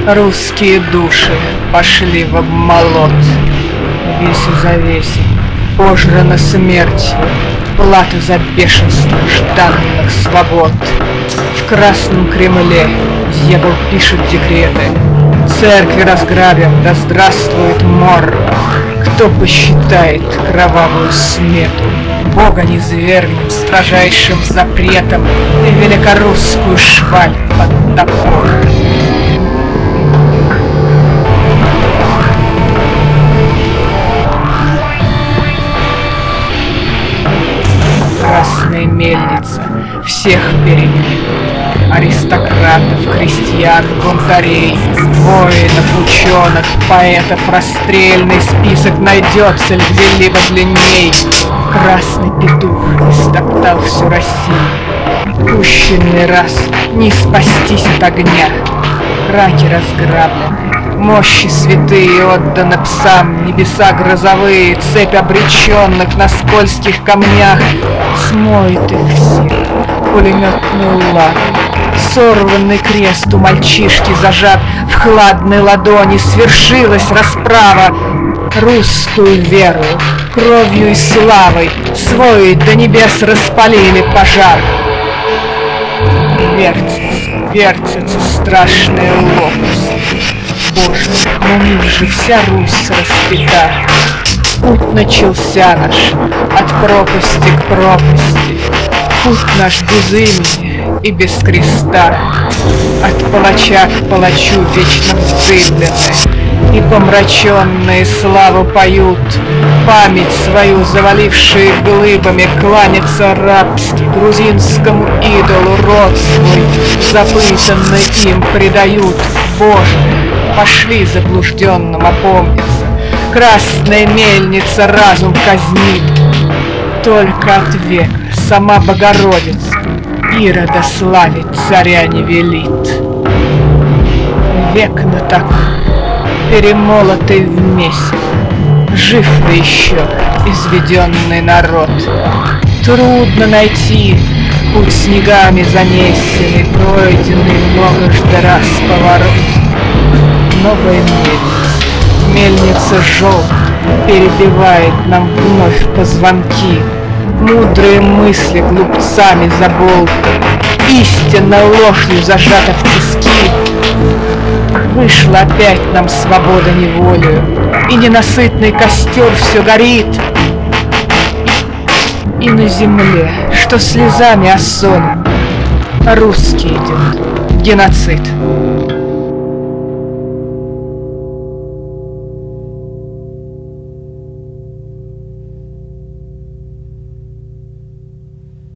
Русские души пошли в обмолот. Весу за весень, пожрана смертью, плата за бешенство жданных свобод. В Красном Кремле дьявол пишет декреты: церкви разграбим, да здравствует мор. Кто посчитает кровавую смету, Бога не свергнем строжайшим запретом и великорусскую шваль под топор. Красная мельница всех переменит: аристократов, крестьян, бунтарей, воинов, ученых, поэтов. Расстрельный список найдется ли где-либо длинней. Красный петух истоптал всю Россию, пущенный раз не спастись от огня. Раки разграблены, мощи святые отданы псам, небеса грозовые, цепь обреченных на скользких камнях смоет их всех пулеметной ладой. Сорванный крест у мальчишки зажат в хладной ладони. Свершилась расправа. Русскую веру кровью и славой свой до небес распалили пожар. Вертятся страшные лопасти. Боже, на них же вся Русь распята. Путь начался наш от пропасти к пропасти. Путь наш без имени и без креста. От палача к палачу вечно вздыблены и помраченные славу поют. Память свою завалившие глыбами кланятся рабски грузинскому идолу. Род свой запытанный им предают. Боже, пошли заблужденным опомниться. Красная мельница разум казнит. Только от века сама Богородица Ирода славить царя не велит. Век на такой, перемолотый вместе, жив ли еще изведенный народ? Трудно найти путь снегами занесенный, пройденный многожды раз поворот. Новая мельница желтая перебивает нам вновь позвонки. Мудрые мысли глупцами заболтаны, истинно ложью зажата в тиски. Вышла опять нам свобода неволею, и ненасытный костер все горит. И на земле, что слезами осолен, русский идет геноцид.